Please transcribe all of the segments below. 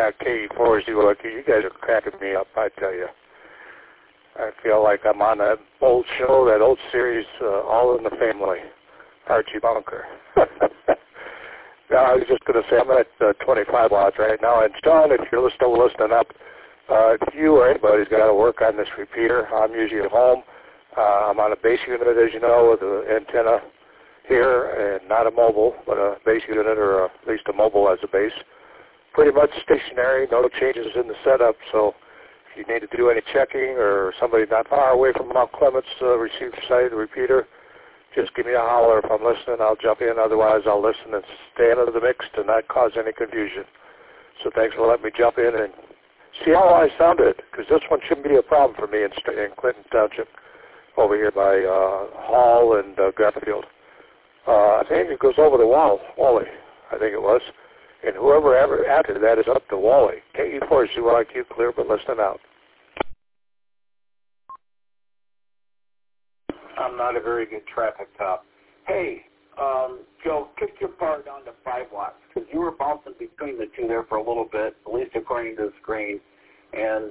Yeah, KE4ZYQ, you guys are cracking me up, I tell you. I feel like I'm on that old show, that old series, All in the Family, Archie Bunker. No, I was just going to say, I'm at 25 watts right now. And John, if you're still listening up, if you or anybody's got to work on this repeater, I'm usually at home. I'm on a base unit, as you know, with an antenna here, and not a mobile, but a base unit, or at least a mobile as a base. Pretty much stationary, no changes in the setup, so if you need to do any checking or somebody not far away from Mount Clements receiver site, the repeater, just give me a holler. If I'm listening, I'll jump in. Otherwise, I'll listen and stay out of the mix to not cause any confusion. So thanks for letting me jump in and see how I sounded, because this one shouldn't be a problem for me in Clinton Township over here by Hall and Garfield. I think it goes over to Wally, I think it was. And whoever ever after that is up to Wally. KE4ZYQ clear, but listening out. I'm not a very good traffic cop. Hey, Joe, kick your power down to 5 watts, because you were bouncing between the two there for a little bit, at least according to the screen, and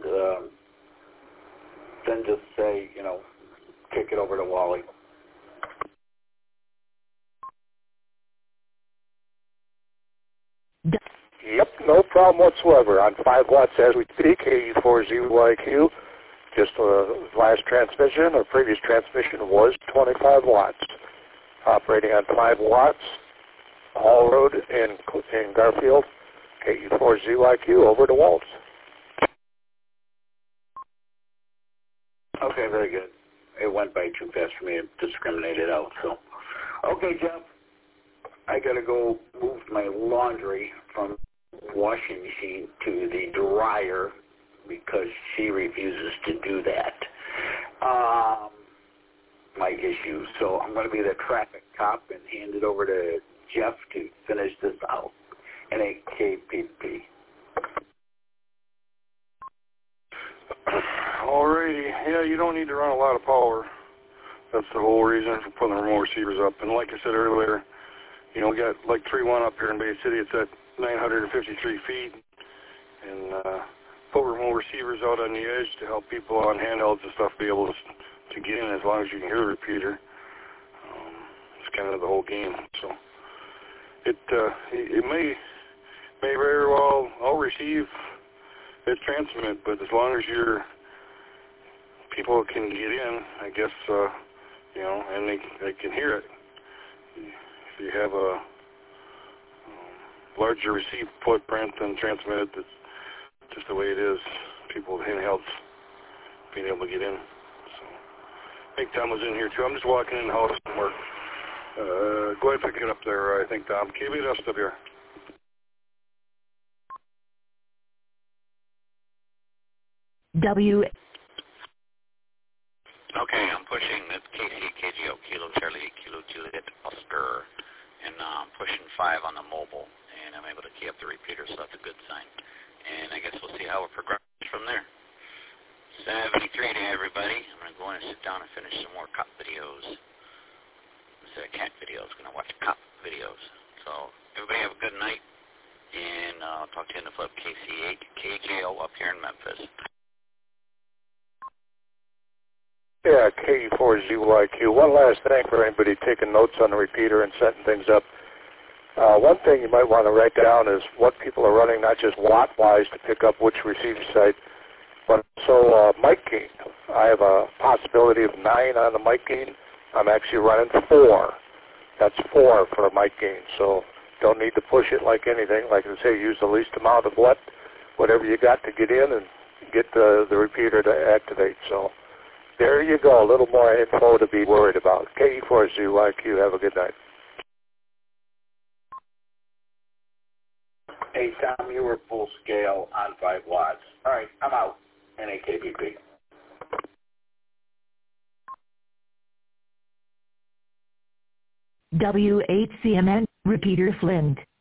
then just say, kick it over to Wally. Yep, no problem whatsoever. On 5 watts as we speak, KE4ZYQ. Just the last transmission or previous transmission was 25 watts. Operating on 5 watts, Hall Road in Garfield, KE4ZYQ over to Waltz. Okay, very good. It went by too fast for me to discriminate it out. So, okay, Jeff, I got to go move my laundry from washing machine to the dryer because she refuses to do that. My issue. So I'm going to be the traffic cop and hand it over to Jeff to finish this out. NAKPP. Alrighty. Yeah, you don't need to run a lot of power. That's the whole reason for putting the remote receivers up. And like I said earlier, we got like 3-1 up here in Bay City. It's at 953 feet. And put remote receivers out on the edge to help people on handhelds and stuff be able to get in as long as you can hear the repeater. It's kind of the whole game. So it may very well all receive its transmit, but as long as your people can get in, I guess, and they can hear it. If you have a larger receive footprint and transmit it, that's just the way it is. People with handhelds being able to get in. So I think Tom was in here too. I'm just walking in the house from work. Go ahead and pick it up there, I think, Tom. KBSW. W. Okay, I'm pushing the KCKGO, Kilo Charlie, Kilo Juliet, Oscar, and I'm pushing 5 on the mobile, and I'm able to key up the repeater, so that's a good sign. And I guess we'll see how it progresses from there. 73 to everybody. I'm going to go in and sit down and finish some more cop videos. Instead of cat videos, I'm going to watch cop videos. So everybody have a good night, and I'll talk to you in the flip. KC8, KJO up here in Memphis. Yeah, KE4ZYQ. One last thing for anybody taking notes on the repeater and setting things up. One thing you might want to write down is what people are running, not just watt-wise to pick up which receiver site, but also mic gain. I have a possibility of 9 on the mic gain. I'm actually running 4. That's 4 for a mic gain, so don't need to push it like anything. Like I say, use the least amount of whatever you got to get in and get the repeater to activate. So there you go, a little more info to be worried about. KE4ZYQ, have a good night. Hey, Tom, you were full scale on 5 watts. All right, I'm out. NAKPP. W8CMN, repeater Flint.